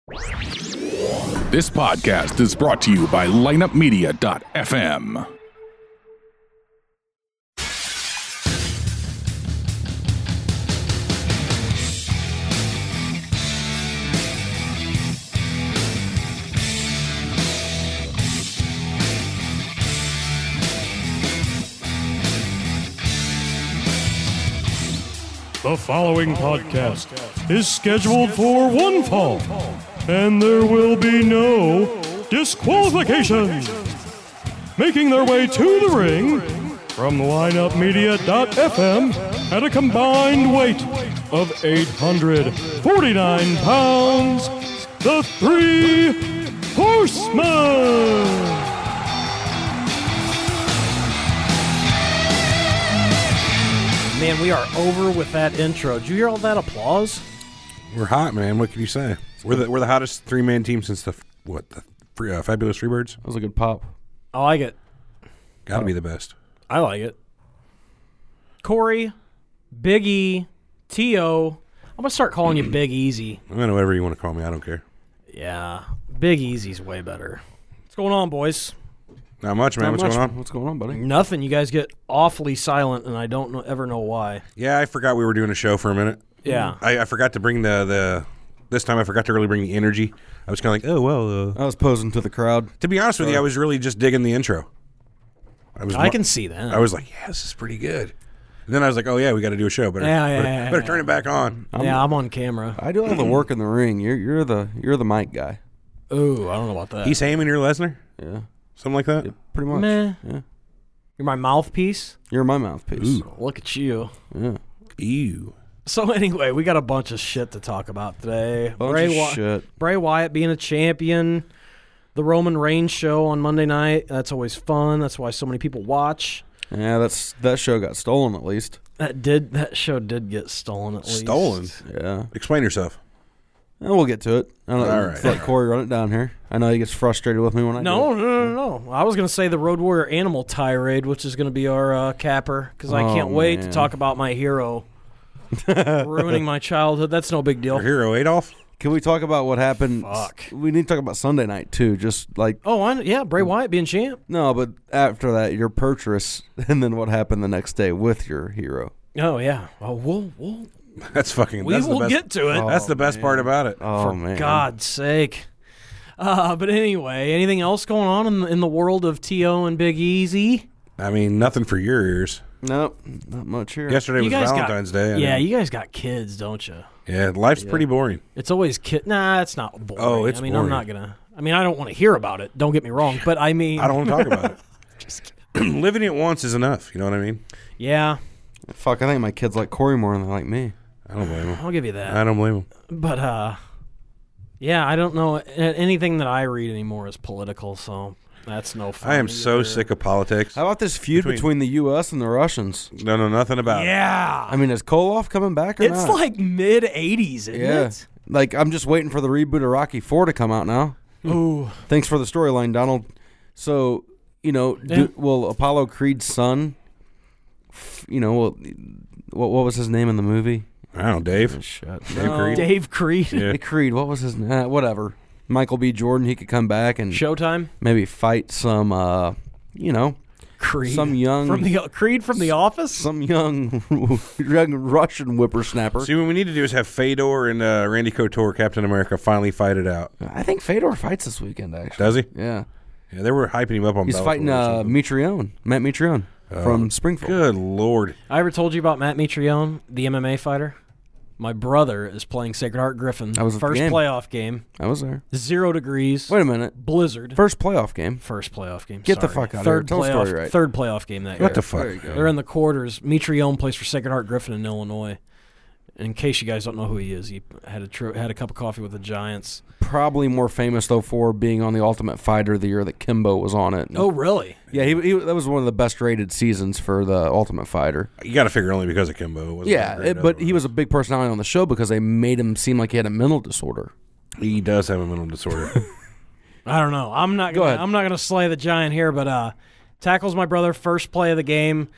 This podcast is brought to you by lineupmedia.fm. The following podcast is scheduled for one fall, and there will be no disqualifications. Making their way to the ring from lineupmedia.fm at a combined weight of 849 pounds, the Three Horsemen. Man, we are over with that intro. Did you hear all that applause? We're hot, man. What can you say? We're the hottest three-man team since the Fabulous Freebirds. That was a good pop. I like it. Got to be the best. I like it. Corey, Big E, T.O. I'm going to start calling you Big Easy. I know whatever you want to call me. I don't care. Yeah, Big Easy's way better. What's going on, boys? Not much, man. What's going on? What's going on, buddy? Nothing. You guys get awfully silent, and I don't ever know why. Yeah, I forgot we were doing a show for a minute. Yeah. I forgot to bring the this time I forgot to really bring the energy. I was kind of like, oh, well. I was posing to the crowd. To be honest with you, I was really just digging the intro. I can see that. I was like, yeah, this is pretty good. And then I was like, oh, yeah, we got to do a show. Better turn it back on. I'm on camera. I do all the work in the ring. You're the mic guy. Ooh, I don't know about that. He's Heyman, you're Lesnar? Yeah. Something like that? Yeah, pretty much. Meh. Yeah. You're my mouthpiece? You're my mouthpiece. Ooh. Look at you. Yeah. Ew. So anyway, we got a bunch of shit to talk about today. Shit. Bray Wyatt being a champion, the Roman Reigns show on Monday night. That's always fun. That's why so many people watch. Yeah, that show got stolen at least. That show did get stolen at least. Stolen? Yeah. Explain yourself. And we'll get to it. I don't know. All right. Let Corey run it down here. I know he gets frustrated with me when I do it. No. I was going to say the Road Warrior Animal tirade, which is going to be our capper, because I can't wait to talk about my hero ruining my childhood. That's no big deal. Your hero, Adolf? Can we talk about what happened? Fuck. We need to talk about Sunday night, too. Just like... Oh, Bray Wyatt being champ. No, but after that, your purchase, and then what happened the next day with your hero. Oh, yeah. Oh, we'll That's fucking... we that's will the best, get to it. That's the best part about it. Oh, For man. God's sake. But anyway, anything else going on in the world of T.O. and Big Easy? I mean, nothing for your ears. Nope, not much here. Yesterday was Valentine's Day. Yeah, you guys got kids, don't you? Yeah, life's pretty boring. It's always Nah, it's not boring. Oh, it's boring. boring. I'm not going to... I mean, I don't want to hear about it. Don't get me wrong. But I mean... I don't want to talk about it. Just Living it once is enough. You know what I mean? Yeah, Fuck, I think my kids like Corey more than they like me. I don't blame him. I'll give you that. I don't blame him. But, yeah, I don't know. Anything that I read anymore is political, so that's no fun. I am so either. sick of politics. How about this feud between the U.S. and the Russians? No, nothing about it. Yeah. I mean, is Koloff coming back or It's not? like mid-'80s, isn't it? Like, I'm just waiting for the reboot of Rocky IV to come out now. Ooh. Thanks for the storyline, Donald. So, will Apollo Creed's son, what was his name in the movie? I don't know, Dave. Shut. Dave Creed. Dave Creed. Yeah. Hey, Creed, what was his name? Whatever. Michael B. Jordan, he could come back and Showtime. maybe fight some, Creed. some young... Creed from The Office? Some young Russian whippersnapper. See, what we need to do is have Fedor and Randy Couture, Captain America, finally fight it out. I think Fedor fights this weekend, actually. Does he? Yeah. Yeah, they were hyping him up on He's Bellator fighting or something. Matt Mitrione from Springfield. Good Lord. I ever told you about Matt Mitrione, the MMA fighter? My brother is playing Sacred Heart Griffin. I was at the First game. playoff game. I was there. 0 degrees. Wait a minute. Blizzard. First playoff game. First playoff game. Get the Sorry. fuck out of here. Third Tell the playoff. story right. Third playoff game that year. What the fuck? There you go. They're in the quarters. Mitrione plays for Sacred Heart Griffin in Illinois. In case you guys don't know who he is, he had a cup of coffee with the Giants. Probably more famous, though, for being on The Ultimate Fighter the year that Kimbo was on it. Oh, really? Yeah, he that was one of the best-rated seasons for The Ultimate Fighter. You got to figure only because of Kimbo. It wasn't Yeah, great but he otherwise. was a big personality on the show because they made him seem like he had a mental disorder. He does have a mental disorder. I don't know. I'm not Go gonna. ahead. I'm not gonna slay the Giant here, but tackles my brother first play of the game.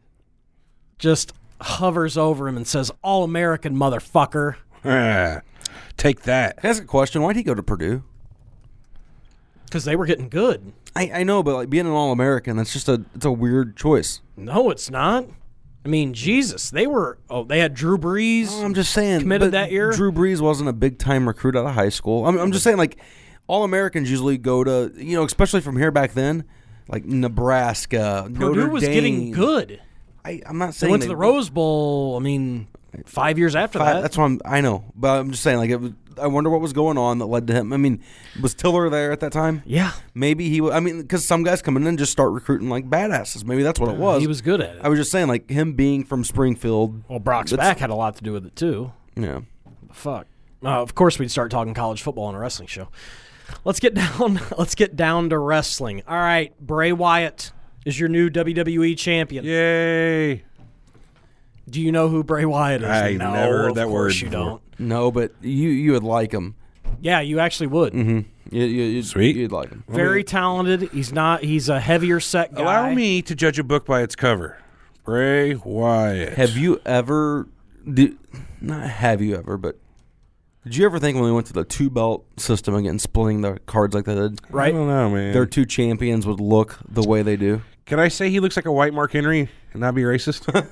Just hovers over him and says, "All-American, motherfucker." Take that. Can I ask a question? Why'd he go to Purdue? Because they were getting good. I know, but like being an All-American, it's a weird choice. No, it's not. I mean, Jesus, they had Drew Brees. I'm just saying, committed that year. Drew Brees wasn't a big-time recruit out of high school. I'm just saying, like, All-Americans usually go to, especially from here back then, like Nebraska, Purdue Notre was Dame. getting good. I'm not They saying went to the Rose Bowl. I mean, 5 years after that. That's what I know, but I'm just saying, like, I wonder what was going on that led to him. I mean, was Tiller there at that time? Yeah. Maybe he. Because some guys come in and just start recruiting like badasses. Maybe that's what it was. He was good at it. I was just saying, like him being from Springfield. Well, Brock's back had a lot to do with it too. Yeah. Fuck. Of course, we'd start talking college football on a wrestling show. Let's get down. Let's get down to wrestling. All right, Bray Wyatt is your new WWE champion. Yay! Do you know who Bray Wyatt is? I No, never heard of that course word you before. don't. No, but you would like him. Yeah, you actually would. Mm-hmm. Sweet. You'd like him. Very talented. He's a heavier set guy. Allow me to judge a book by its cover. Bray Wyatt. Have you ever? Not have you ever, but did you ever think when we went to the 2-belt system again, splitting the cards like they did, I Right? don't know, man. their two champions would look the way they do? Can I say he looks like a white Mark Henry and not be racist?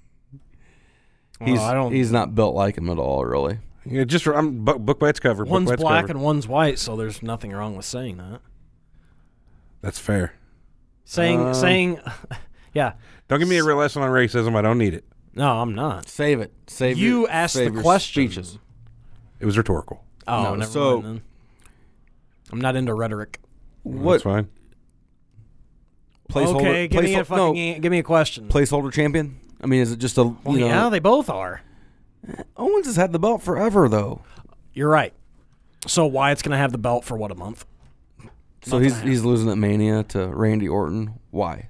He's not built like him at all, really. Yeah, I'm book by its cover. One's book by its black cover. and one's white, so there's nothing wrong with saying that. That's fair. Saying, yeah. Don't give me a real lesson on racism. I don't need it. No, I'm not. Save it. You asked the question. Speeches. It was rhetorical. Oh, No, never so- mind then. I'm not into rhetoric. That's fine. Placeholder, Okay, give me a question. placeholder champion. I mean, is it just a? Well, yeah, they both are. Owens has had the belt forever, though. You're right. So Wyatt's going to have the belt for what, a month? So he's losing at Mania to Randy Orton. Why?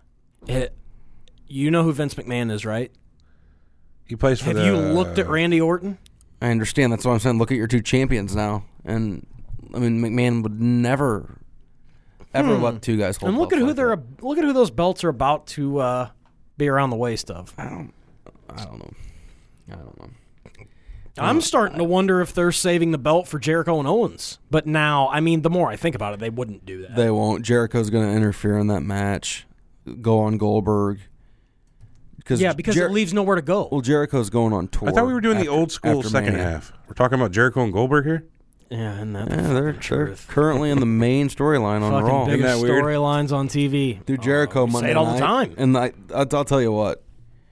You know who Vince McMahon is, right? He plays for Have you looked at Randy Orton? I understand. That's what I'm saying. Look at your two champions now, and I mean McMahon would never, ever let two guys hold. And look at belts who like that. look at who those belts are about to be around the waist of. I don't know. I'm starting to wonder if they're saving the belt for Jericho and Owens. But now, I mean, the more I think about it, they wouldn't do that. They won't. Jericho's going to interfere in that match. Go on Goldberg. Because it leaves nowhere to go. Well, Jericho's going on tour. I thought we were doing the old school after second Mania. half. We're talking about Jericho and Goldberg here? Yeah, and that's Yeah, they're currently in the main storyline on fucking Raw. biggest Isn't that weird? storylines on TV. Dude, Jericho you Monday say it all the night, time. and I'll tell you what.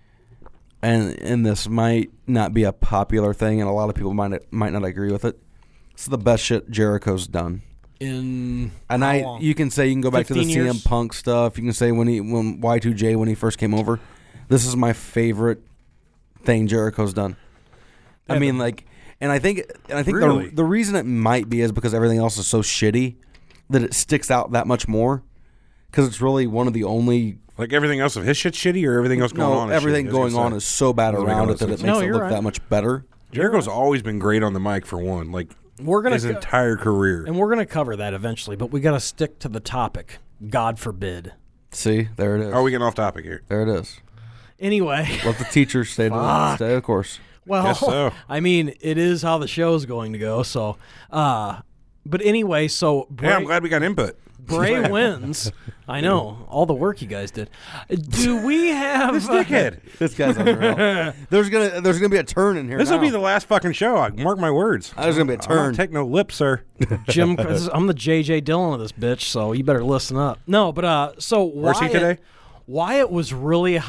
And this might not be a popular thing, and a lot of people might not agree with it. It's the best shit Jericho's done. In And how long? you can say you can go back to the 15 years? CM Punk stuff. You can say when Y2J when he first came over. This is my favorite thing Jericho's done. I mean, like, and I think Really? the reason it might be is because everything else is so shitty that it sticks out that much more. Because it's really one of the only. Like everything else of his shit's shitty or everything else going on? Everything is shitty? going on is so bad Doesn't make around a it that lot it of makes sense. it No, look you're right. that much better. Jericho's always been great on the mic for one. Like we're gonna his entire career. and we're gonna cover that eventually, but we got to stick to the topic. God forbid. See, there it is. Are we getting off topic here? There it is. Anyway, Let the teacher stay the course. well, Guess so. I mean, it is how the show's going to go. So, but anyway, so Yeah, I'm glad we got input. Bray wins. I know all the work you guys did. Do we have This dickhead. This guy's on the rail. There's gonna be a turn in here. This will now. be the last fucking show. I mark my words. There's gonna be a I'm turn. not take no lip, sir. Jim? I'm the J.J. Dillon of this bitch, so you better listen up. No, but so Where's he Wyatt, today? Wyatt was really.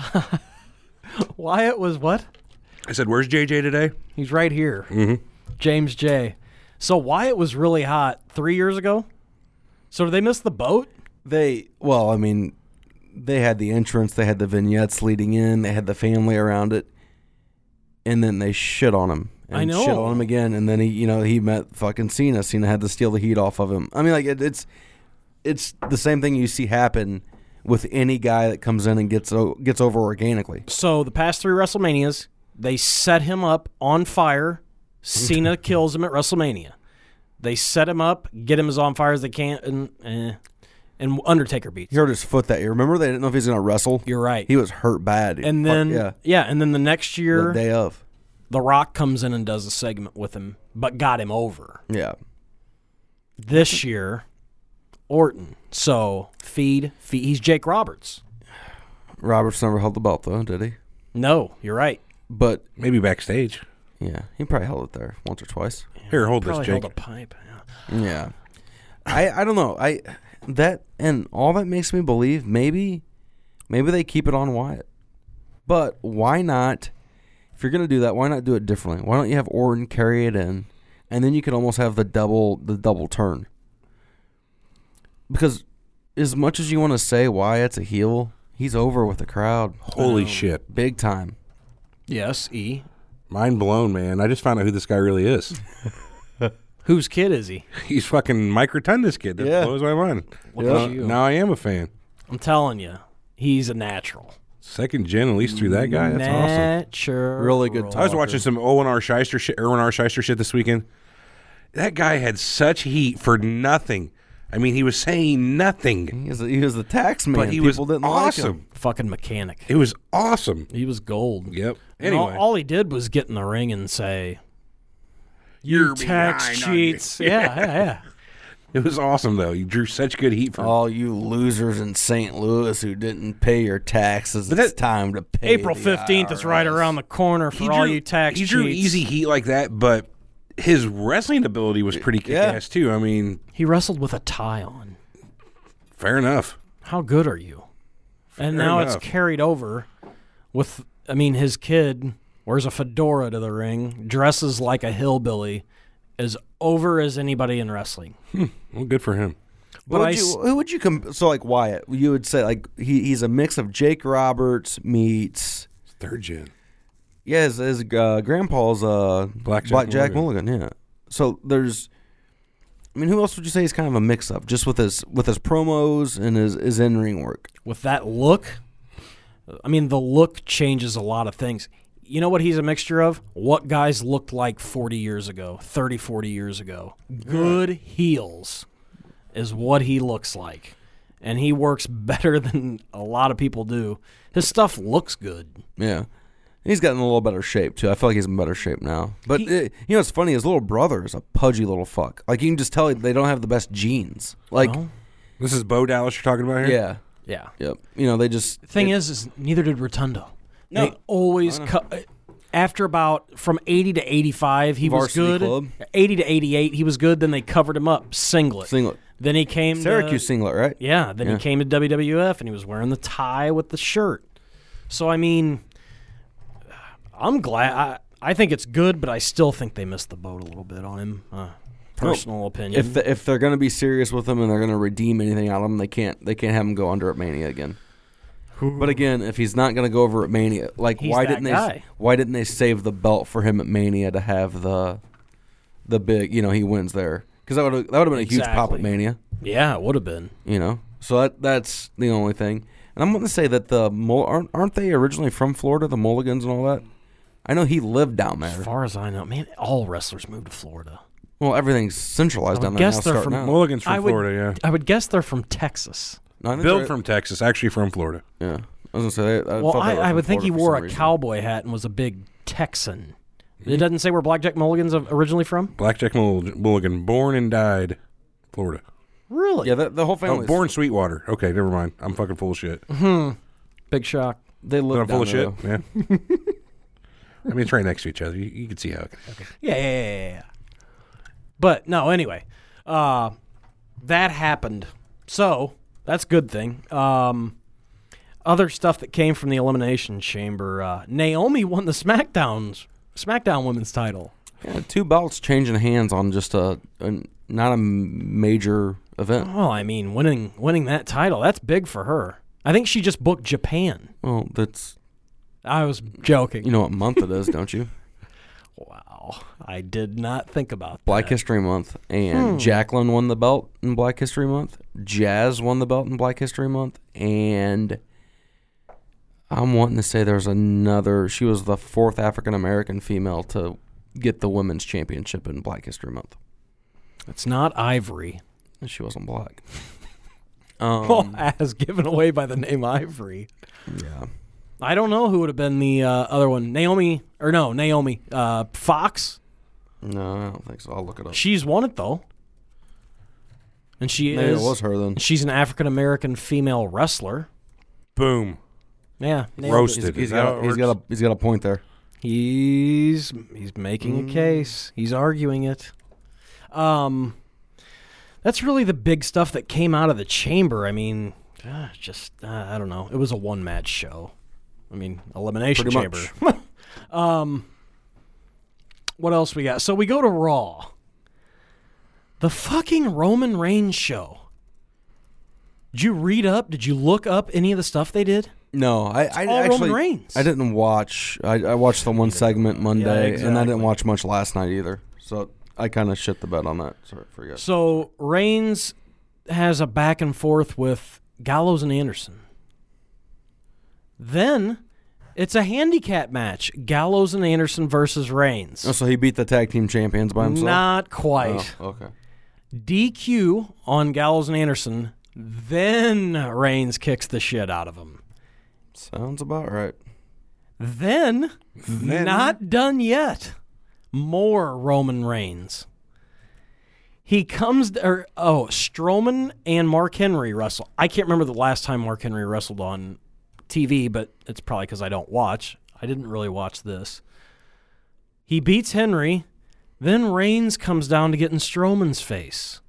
Wyatt was what? I said, where's JJ today? He's right here. Mm-hmm. James J. So Wyatt was really hot 3 years ago. So did they miss the boat? They had the entrance, they had the vignettes leading in, they had the family around it, and then they shit on him. And I know. shit on him again, and then he met fucking Cena. Cena had to steal the heat off of him. I mean, like it's the same thing you see happen with any guy that comes in and gets over organically. So the past 3 WrestleManias, they set him up on fire. Cena kills him at WrestleMania. They set him up, get him as on fire as they can, and Undertaker beats He him. hurt his foot that year. Remember, they didn't know if he was going to wrestle. You're right. He was hurt bad. And then, yeah, and then the next the year, day of. The Rock comes in and does a segment with him, but got him over. Yeah. This year, Orton. So, feed. He's Jake Roberts. Roberts never held the belt, though, did he? No, you're right. But, Maybe backstage. yeah, he probably held it there once or twice. Here, hold this, Probably Jake. held a pipe. Yeah. Yeah. I don't know. And all that makes me believe maybe they keep it on Wyatt. But why not? If you're gonna do that, why not do it differently? Why don't you have Orton carry it in, and then you could almost have the double turn? Because as much as you want to say Wyatt's a heel, he's over with the crowd, Holy shit. big time. Yes, E. Mind blown, man. I just found out who this guy really is. Whose kid is he? He's fucking Mike Rotunda's kid. That Yeah. blows my mind. Look at you. Now I am a fan. I'm telling you, he's a natural. Second gen, at least through that guy. That's awesome. Natural. Really good I was watching some Erwin R. Shyster shit this weekend. That guy had such heat for nothing. I mean, he was saying nothing, He was the tax man. but he People was didn't awesome. like him. Fucking mechanic. It was awesome. He was gold. Yep. And Anyway, all he did was get in the ring and say, you're tax behind on me. cheats. Yeah. It was awesome though. You drew such good heat for. All you losers in St. Louis who didn't pay your taxes, But it's that- time to pay. April the 15th is right IRS. around the corner for all you tax He cheats. drew easy heat like that, but his wrestling ability was pretty kick-ass too. I mean, He wrestled with a tie on. fair enough. How good are you? And now enough. it's carried over with, his kid wears a fedora to the ring, dresses like a hillbilly, as over as anybody in wrestling. Well, good for him. But Who would you so like Wyatt? You would say like he's a mix of Jake Roberts meets Third gen. his grandpa's Blackjack Mulligan. Yeah. So there's, who else would you say he's kind of a mix up just with his promos and his in ring work? with that look, the look changes a lot of things. You know what he's a mixture of? What guys looked like 40 years ago, 30, 40 years ago. Good heels is what he looks like. And he works better than a lot of people do. His stuff looks good. Yeah. He's gotten in a little better shape too. I feel like he's in better shape now. But it's funny. His little brother is a pudgy little fuck. Like you can just tell they don't have the best genes. Like, Well, This is Bo Dallas you're talking about here? yeah, yeah. yep. They just The thing is neither did Rotundo. No. They always cut. After about from 80 to 85, he Varsity was good. Club. 80 to 88, he was good. Then they covered him up singlet. Then he came Syracuse to, singlet, right? Yeah. Then he came to WWF and he was wearing the tie with the shirt. So I'm glad. I think it's good, but I still think they missed the boat a little bit on him. Personal opinion. If they're going to be serious with him and they're going to redeem anything out of him, they can't have him go under at Mania again. But again, if he's not going to go over at Mania, like He's why that guy. didn't they save the belt for him at Mania to have the big, he wins there, because that would have been a huge pop at Exactly. Mania, Yeah, it would have been. So that's the only thing. And I'm going to say that aren't they originally from Florida, the Mulligans and all that? I know he lived down there. As far as I know, man, all wrestlers move to Florida. Well, everything's centralized I down would there guess now. they're starting from out. Mulligan's from I would- Florida, yeah. I would guess they're from Texas. No, I think Billed they're- from Texas, actually from Florida. Yeah, I was going to say. Well, thought they were I from would think he Florida for wore some a reason. cowboy hat and was a big Texan. It doesn't say where Blackjack Mulligan's originally from? Blackjack Mulligan, born and died Florida. Really? Yeah, the whole Oh, family. born Sweetwater. Okay, never mind. I'm fucking full of shit. Big shock. They I'm live full down of there, shit. though. Yeah. I mean, it's right next to each other. You can see how it can happen. Yeah. But, no, anyway. That happened. So, that's a good thing. Other stuff that came from the Elimination Chamber. Naomi won the SmackDown Women's title. Yeah, 2 belts changing hands on just not a major event. Well, winning that title, that's big for her. I think she just booked Japan. Well, that's I was joking. you know what month it is, don't you? Wow. I did not think about Black that. History Month, and Jacqueline won the belt in Black History Month. Jazz won the belt in Black History Month, and I'm wanting to say there's another. She was the 4th African American female to get the women's championship in Black History Month. It's not Ivory. And she wasn't black. Well, as given away by the name Ivory. Yeah. I don't know who would have been the other one. Naomi. Fox. No, I don't think so. I'll look it up. She's won it, though. And she Maybe is. it was her then. She's an African-American female wrestler. Boom. Yeah. Roasted. He's Is that how it got a point there. He's making a case. He's arguing it. That's really the big stuff that came out of the chamber. I mean, I don't know. It was a one-match show. I mean, Elimination Pretty Chamber. What else we got? So we go to Raw. The fucking Roman Reigns show. Did you read up? Did you look up any of the stuff they did? No, I all actually Roman Reigns. I didn't watch. I watched the one segment Monday, and I didn't watch much last night either. So I kind of shit the bed on that. Sorry, forget. So Reigns has a back and forth with Gallows and Anderson. Then it's a handicap match: Gallows and Anderson versus Reigns. Oh, so he beat the tag team champions by himself? Not quite. Oh, okay. DQ on Gallows and Anderson. Then Reigns kicks the shit out of him. Sounds about right. Then not done yet. More Roman Reigns. He comes, Strowman and Mark Henry wrestle. I can't remember the last time Mark Henry wrestled on TV, but it's probably because I don't watch. I didn't really watch this. He beats Henry. Then Reigns comes down to get in Strowman's face.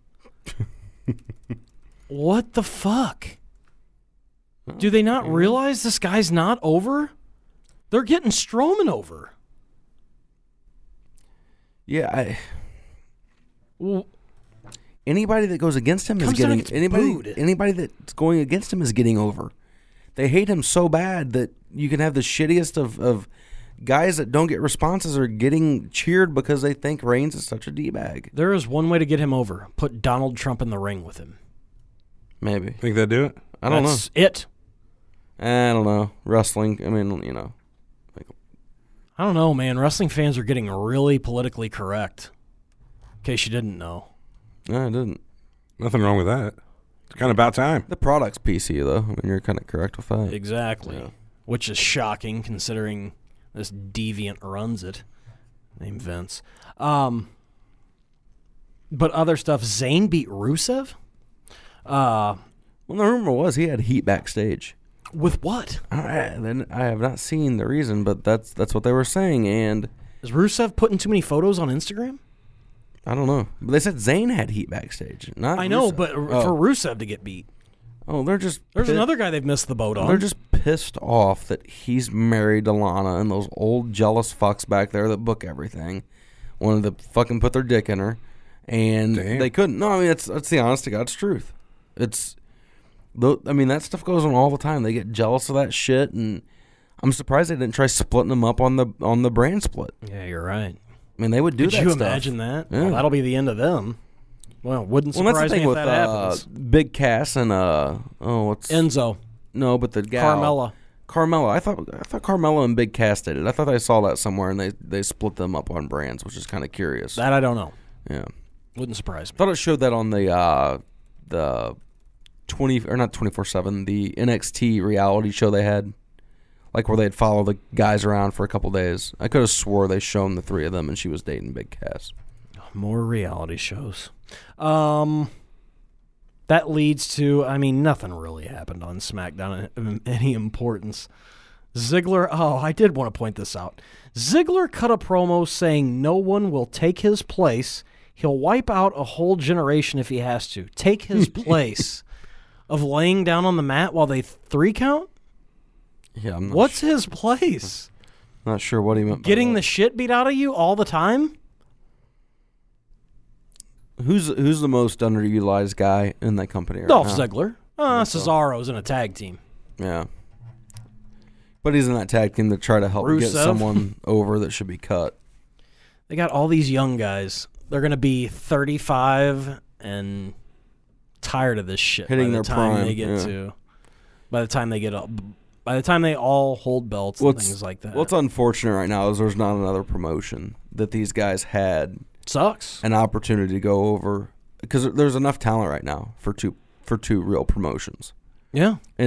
What the fuck? Do they not realize this guy's not over? They're getting Strowman over. Yeah, anybody that goes against him is getting anybody that's going against him is getting over. They hate him so bad that you can have the shittiest of guys that don't get responses are getting cheered because they think Reigns is such a D-bag. There is one way to get him over. Put Donald Trump in the ring with him. Maybe. Think they'd do it? I don't know. That's it. I don't know. Wrestling, I mean, you know. I don't know, man. Wrestling fans are getting really politically correct. In case you didn't know. No, I didn't. Nothing wrong with that. It's kind of about time. The product's PC, though. I mean, you're kind of correct with that. Exactly. Yeah. Which is shocking considering this deviant runs it. Named Vince. But other stuff, Zayn beat Rusev? Well, the rumor was he had heat backstage. With what? Then I have not seen the reason, but that's what they were saying, and Is Rusev putting too many photos on Instagram? I don't know. But they said Zayn had heat backstage. Not I know, Rusev. but for Rusev to get beat. Oh, they're just There's another guy they've missed the boat on. They're just pissed off that he's married to Lana and those old jealous fucks back there that book everything wanted to fucking put their dick in her, and they couldn't. No, I mean that's the honest to God's truth. I mean, that stuff goes on all the time. They get jealous of that shit, and I'm surprised they didn't try splitting them up on the brand split. Yeah, you're right. I mean, they would do Could that you stuff. imagine that? Yeah. Well, that'll be the end of them. Well, wouldn't Well, that's the surprise me thing if with that happens. Big Cass and what's Enzo. No, but the gal Carmella. I thought Carmella and Big Cass did it. I thought I saw that somewhere, and they split them up on brands, which is kind of curious. That I don't know. Yeah, Wouldn't surprise me. thought it showed that on the 20 or not 24/7, the NXT reality show they had, like where they'd follow the guys around for a couple days. I could have swore they shown the three of them, and she was dating Big Cass. More reality shows. That leads to, I mean, nothing really happened on SmackDown of any importance. Ziggler, I did want to point this out. Ziggler cut a promo saying no one will take his place. He'll wipe out a whole generation if he has to. Take his place of laying down on the mat while they 3 count? Yeah, I'm not What's his place? not sure what he meant. Getting by the shit beat out of you all the time? that. Who's the most underutilized guy in that company right Dolph now? Ziggler. Cesaro's in a tag team. Yeah. But he's in that tag team to try to help get Rusev. someone over that should be cut. They got all these young guys. They're going to be 35 and tired of this shit Hitting by their the time prime, they get yeah. to. By the time they all hold belts and things like that. What's unfortunate right now is there's not another promotion that these guys had Sucks. an opportunity to go over, because there's enough talent right now for two real promotions. Yeah. And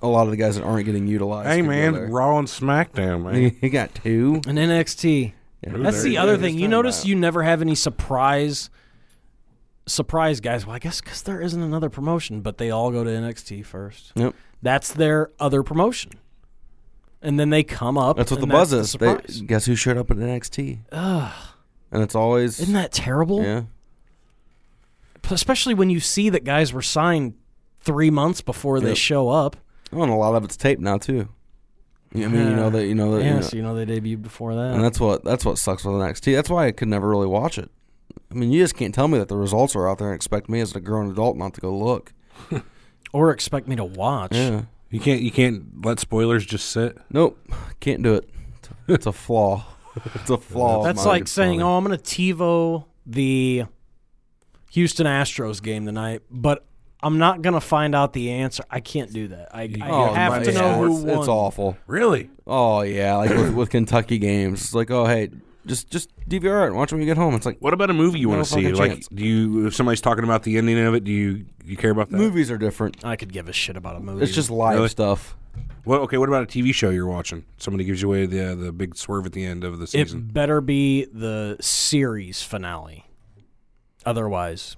a lot of the guys that aren't getting utilized. Hey, could go man, there. Raw and SmackDown, man. He got 2. And NXT. Yeah. That's the other thing. You notice you never have any surprise guys. Well, I guess because there isn't another promotion, but they all go to NXT first. Yep. That's their other promotion. And then they come up. That's what the and buzz that's is. the surprise. Guess who showed up at NXT? And it's always... Isn't that terrible? Yeah. Especially when you see that guys were signed 3 months before they show up. Oh, and a lot of it's taped now, too. I mean, you know that. Yes, they debuted before that. And that's what sucks with NXT. That's why I could never really watch it. I mean, you just can't tell me that the results are out there and expect me as a grown adult not to go look. Or expect me to watch. Yeah. You can't let spoilers just sit. Nope. Can't do it. It's a flaw. It's a flaw. That's like saying, I'm going to TiVo the Houston Astros game tonight, but I'm not going to find out the answer. I can't do that. I have to know who won. It's awful. Really? Oh, yeah. Like with Kentucky games. It's like, oh, hey, just DVR it and watch when you get home. It's like, What about a movie you No want to see? fucking Like, chance. if somebody's talking about the ending of it, do you care about that? movies are different. I could give a shit about a movie. It's just live Really? stuff. What about a TV show you're watching? Somebody gives you away the big swerve at the end of the season. It better be the series finale. Otherwise,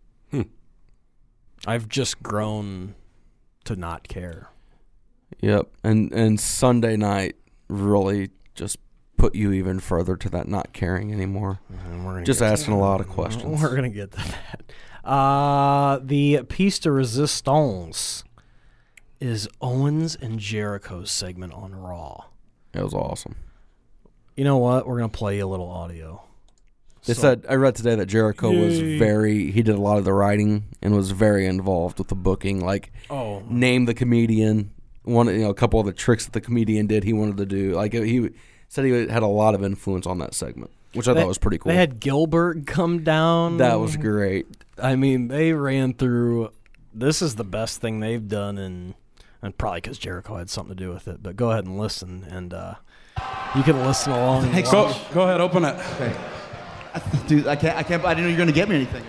I've just grown to not care. Yep. And Sunday night really just put you even further to that not caring anymore. Just asking a lot of questions. We're going to get to that. The piece de resistance is Owens and Jericho's segment on Raw. It was awesome. You know what? We're going to play you a little audio. They said, I read today that Jericho was he did a lot of the writing and was very involved with the booking. Like, name the comedian. A couple of the tricks that the comedian did, he wanted to do. Like, he said he had a lot of influence on that segment, which I thought was pretty cool. They had Gilbert come down. That was great. I mean, they ran through. This is the best thing they've done, and probably because Jericho had something to do with it. But go ahead and listen, and you can listen along. Go ahead, open it. Okay. Dude, I can't. I didn't know you were gonna get me anything.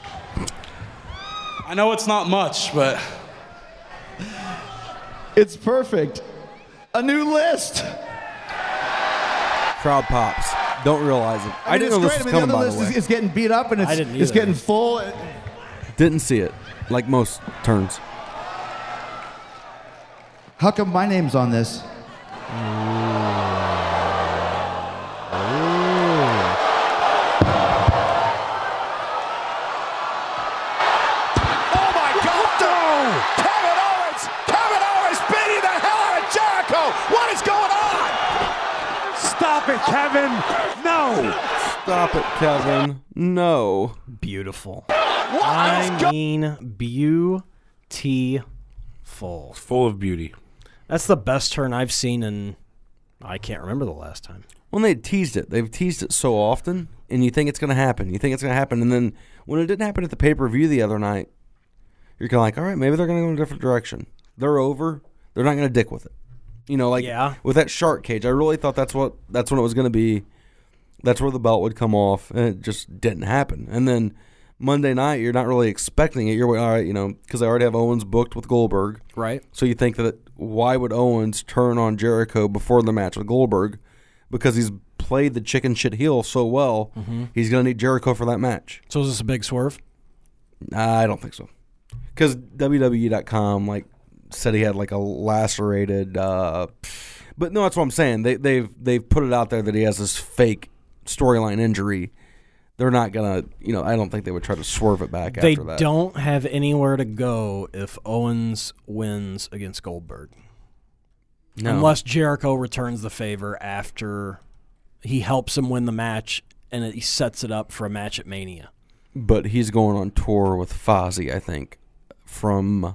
I know it's not much, but It's perfect. A new list. Crowd pops. Don't realize it. I didn't know this was coming, by the way. It's getting beat up and I didn't it's either. getting full. Didn't see it, like most turns. How come my name's on this? Oh my God! No! Kevin Owens beating the hell out of Jericho! What is going on? Stop it, Kevin! No! Stop it, Kevin. No. Beautiful. What? Beautiful. Full of beauty. That's the best turn I've seen in. I can't remember the last time. Well, they teased it. They've teased it so often, and you think it's going to happen. And then when it didn't happen at the pay-per-view the other night, you're kind of like, all right, maybe they're going to go in a different direction. They're over. They're not going to dick with it. With that shark cage, I really thought that's when it was going to be. That's where the belt would come off, and it just didn't happen. And then Monday night, you're not really expecting it. You're all right, because I already have Owens booked with Goldberg. Right. So you think that why would Owens turn on Jericho before the match with Goldberg? Because he's played the chicken shit heel so well, he's going to need Jericho for that match. So is this a big swerve? I don't think so. Because WWE.com said he had a lacerated. But no, that's what I'm saying. They've put it out there that he has this fake storyline injury. They're not gonna, I don't think they would try to swerve it back after that. They don't have anywhere to go if Owens wins against Goldberg. No. Unless Jericho returns the favor after he helps him win the match and he sets it up for a match at Mania. But he's going on tour with Fozzy, I think, from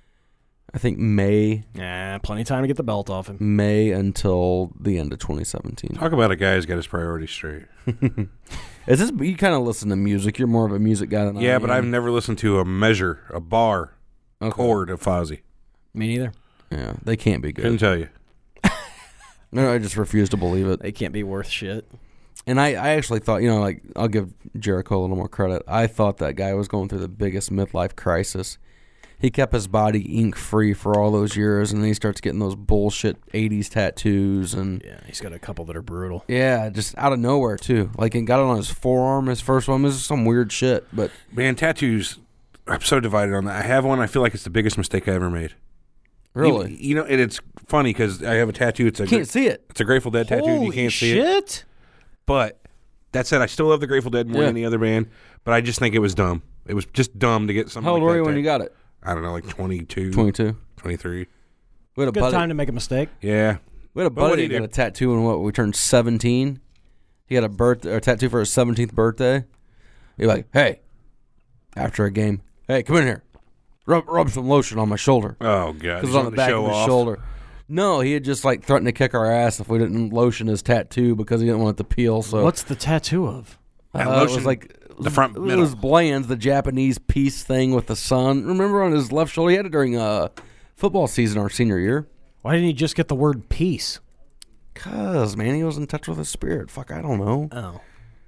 May. Yeah, plenty of time to get the belt off him. May until the end of 2017. Talk about a guy who's got his priorities straight. Is this? You kind of listen to music. You're more of a music guy than I am. Yeah, but I've never listened to a bar chord of Fozzy. Me neither. Yeah, they can't be Couldn't good. tell you. No, I just refuse to believe it. They can't be worth shit. And I actually thought, I'll give Jericho a little more credit. I thought that guy was going through the biggest midlife crisis. he kept his body ink free for all those years, and then he starts getting those bullshit 80s tattoos, and Yeah, he's got a couple that are brutal. yeah, just out of nowhere too. Like, he got it on his forearm. His first one was some weird shit, but Man, tattoos. I'm so divided on that. I have one. I feel like it's the biggest mistake I ever made. really, You know, and it's funny because I have a tattoo. It's a can't see it. It's a Grateful Dead tattoo. And you Holy can't see it. shit! But that said, I still love the Grateful Dead more Yeah. than any other band. But I just think it was dumb. It was just dumb to get something How old like were that you when tat- you got it? I don't know, like 22, 22. 23. We had a Good buddy. time to make a mistake. Yeah. We had a But what buddy do that you got a do? tattoo when we turned 17. He got a tattoo for his 17th birthday. He's like, hey, after a game, hey, come in here. Rub some lotion on my shoulder. Oh, God. Because it was on the back of his shoulder. No, he had just like threatened to kick our ass if we didn't lotion his tattoo because he didn't want it to peel. So What's the tattoo of? it lotion, was like the front It middle. was Bland's, the Japanese peace thing with the sun. Remember on his left shoulder? He had it during football season our senior year. Why didn't he just get the word peace? Cause man, he was in touch with his spirit. Fuck, I don't know. Oh,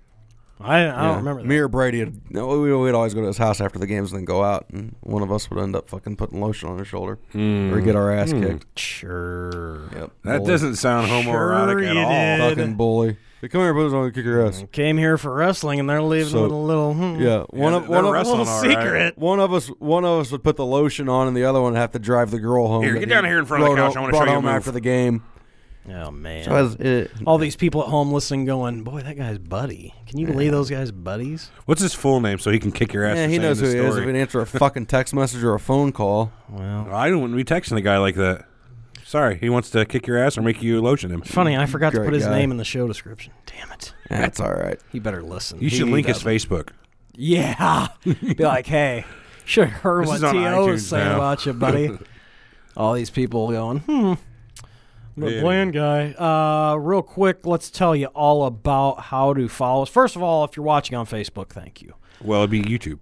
I don't remember that. Me or Brady, we'd always go to his house after the games and then go out, and one of us would end up fucking putting lotion on his shoulder or get our ass kicked. Sure. Yep, That bully. doesn't sound homoerotic at you all. did. Fucking bully. Hey, come here, put this on, kick your ass. Came here for wrestling, and they're leaving So- with a little. Yeah, one of they're wrestling little all right. secret. one of us would put the lotion on, and the other one would have to drive the girl home. Here, that get he down here in front of the brought couch. I wanna brought show you a home move. after the game. Oh man! So All these people at home listening, going, "Boy, that guy's buddy." Can you believe those guys' buddies? What's his full name so he can kick your ass? yeah, for he saying knows who this he is story? if he answer a fucking text message or a phone call. Well, I wouldn't be texting a guy like that. Sorry, he wants to kick your ass or make you lotion him. funny, I forgot to Great put his guy. name in the show description. Damn it! That's all right. He better listen. You should He link his doesn't. Facebook. Yeah, be like, hey, should have heard This what is on T.O. was iTunes saying now. about you, buddy. All these people going, I'm a Yeah. bland guy. Real quick, let's tell you all about how to follow us. First of all, if you're watching on Facebook, thank you. Well, it'd be YouTube.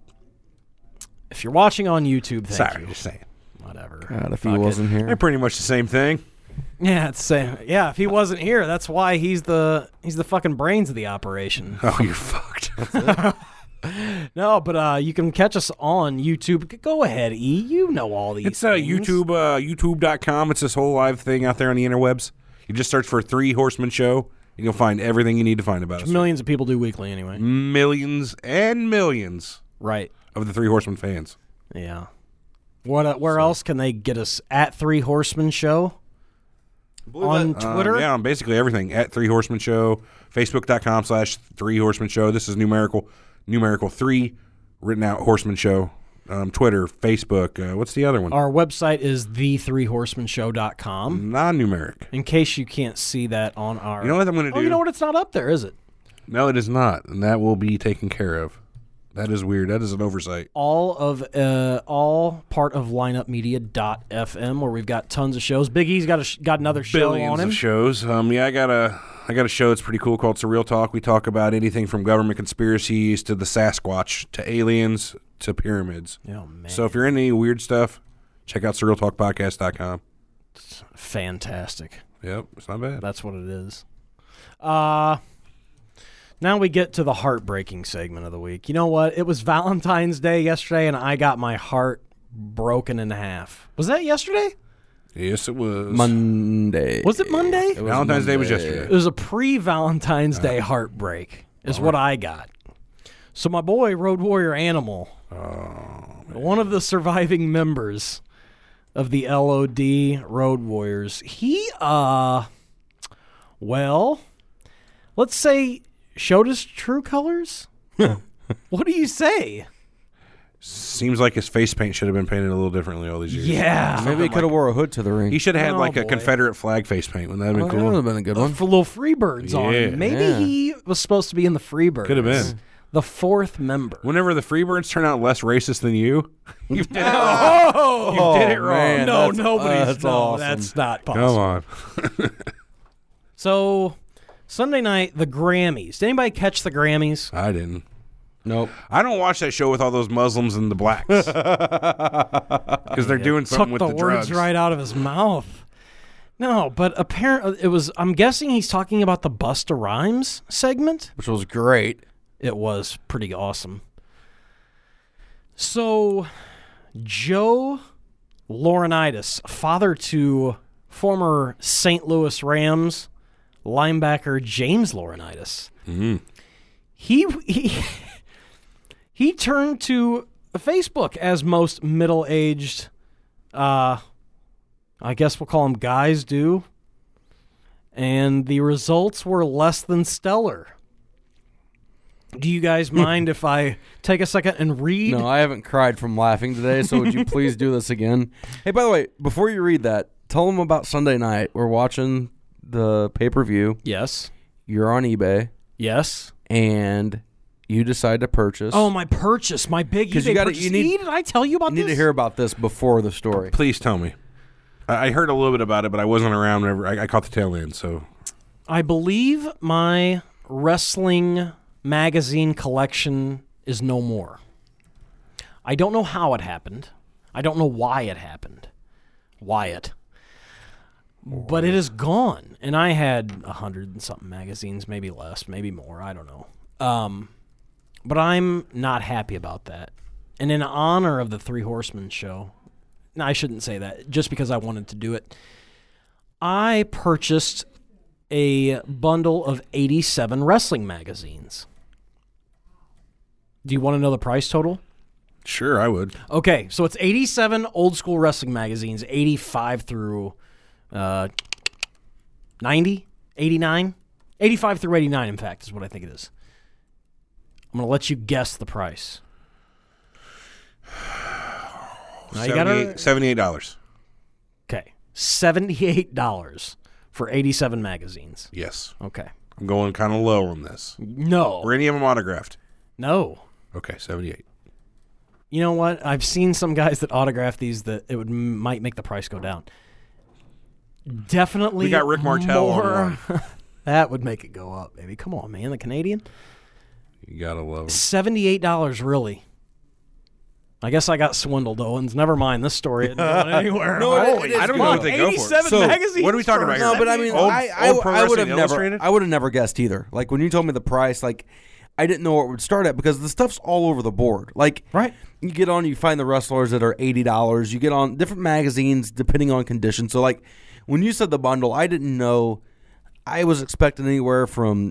If you're watching on YouTube, thank Sorry, you. just saying. Whatever. God, if he Fuck it. wasn't They're here. pretty much the same thing. Yeah, it's same. Yeah, if he wasn't here, that's why he's the fucking brains of the operation. Oh, you're fucked. No, but you can catch us on YouTube. Go ahead, E. You know all these. It's things. YouTube, YouTube.com. It's this whole live thing out there on the interwebs. You just search for Three Horsemen Show, and you'll find everything you need to find about us. Millions of people do weekly anyway. Millions and millions Right. of the Three Horsemen fans. Yeah. What? Where else can they get us at Three Horsemen Show? On Twitter? Yeah, on basically everything. At Three Horsemen Show, Facebook.com/Three Horsemen Show. This is numerical 3, written out Horseman Show. Twitter, Facebook. What's the other one? Our website is the3horsemenshow.com. Non-numeric. In case you can't see that on our... You know what I'm going to do? Oh, you know what? It's not up there, is it? No, it is not, and that will be taken care of. That is weird. That is an oversight. All part of lineupmedia.fm, where we've got tons of shows. Big E's got another show Billions on him. of shows. Yeah, I got a show that's pretty cool called Surreal Talk. We talk about anything from government conspiracies to the Sasquatch to aliens to pyramids. Oh, man. So if you're into any weird stuff, check out SurrealTalkPodcast.com. Fantastic. Yep, it's not bad. That's what it is. Now we get to the heartbreaking segment of the week. You know what? It was Valentine's Day yesterday, and I got my heart broken in half. Was that yesterday? Yes, it was. Monday. Was it Monday? It was Valentine's Day was Monday. It yesterday. was a pre-Valentine's Day heartbreak, is what I got. So my boy, Road Warrior Animal, one of the surviving members of the LOD Road Warriors, he, well, let's say showed his true colors? What do you say? Seems like his face paint should have been painted a little differently all these years. Yeah. Maybe he could have wore a hood to the ring. He should have had Oh, like a boy. Confederate flag face paint. Wouldn't that have been That would cool? have been a good one. For little Freebirds on Yeah. him. Maybe Yeah. he was supposed to be in the Freebirds. Could have been. The fourth member. Whenever the Freebirds turn out less racist than you, you did it wrong. Oh, You did it wrong. man. no, that's- nobody's. that's no, awesome. that's not possible. Come on. So, Sunday night, the Grammys. Did anybody catch the Grammys? I didn't. Nope. I don't watch that show with all those Muslims and the blacks because they're doing Took something with the the words drugs. right out of his mouth. No, but apparently it was. I'm guessing he's talking about the Busta Rhymes segment. Which was great. It was pretty awesome. So, Joe Laurinaitis, father to former St. Louis Rams linebacker James Laurinaitis. He turned to Facebook, as most middle-aged, I guess we'll call them guys do, and the results were less than stellar. Do you guys mind if I take a second and read? No, I haven't cried from laughing today, so would you please do this again? Hey, by the way, before you read that, tell them about Sunday night. We're watching the pay-per-view. Yes. You're on eBay. Yes. And you decide to purchase. Oh, my purchase, my big eBay purchase. Did I tell you about this? You need to hear about this before the story. Please tell me. I heard a little bit about it, but I wasn't around whenever I caught the tail end. So, I believe my wrestling magazine collection is no more. I don't know how it happened. I don't know why it happened. Wyatt. But it is gone. And I had 100 and something magazines, maybe less, maybe more. I don't know. But I'm not happy about that. And in honor of the Three Horsemen show, no, I shouldn't say that, just because I wanted to do it, I purchased a bundle of 87 wrestling magazines. Do you want to know the price total? sure, I would. Okay, so it's 87 old school wrestling magazines, 85 through 90, 89, 85 through 89, in fact, is what I think it is. I'm going to let you guess the price. Now $78. Okay, $78 for 87 magazines. Yes. Okay. I'm going kind of low on this. No. Were any of them autographed? No. Okay, 78. You know what? I've seen some guys that autograph these that it might make the price go down. Definitely. We got Rick Martel on one. That would make it go up, baby. Come on, man. The Canadian. You gotta love them. $78, really. I guess I got swindled, Owens. Never mind. This story isn't going anywhere. No, Holy I don't know what they go for. 87 So, magazines. what are we talking for about here? No, but I mean, Old Pro I would have Wrestling never, Illustrated? I would have never guessed either. Like when you told me the price, like I didn't know where it would start at because the stuff's all over the board. Like, right. You get on, you find the wrestlers that are $80. You get on different magazines depending on condition. So, like when you said the bundle, I didn't know. I was expecting anywhere from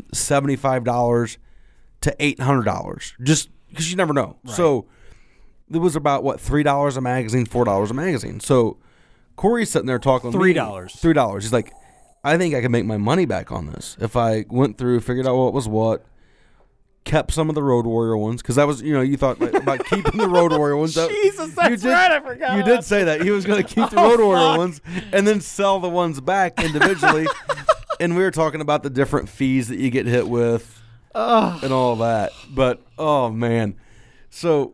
$75 to $800, just because you never know. Right. So it was about what, $3 a magazine, $4 a magazine. So Corey's sitting there talking $3. $3. He's like, I think I can make my money back on this if I went through, figured out what was what, kept some of the Road Warrior ones, because that was, you thought about keeping the Road Warrior ones. Jesus, that's right. I forgot. You did say that he was going to keep the Road Warrior ones and then sell the ones back individually. And we were talking about the different fees that you get hit with and all that. But, oh, man. So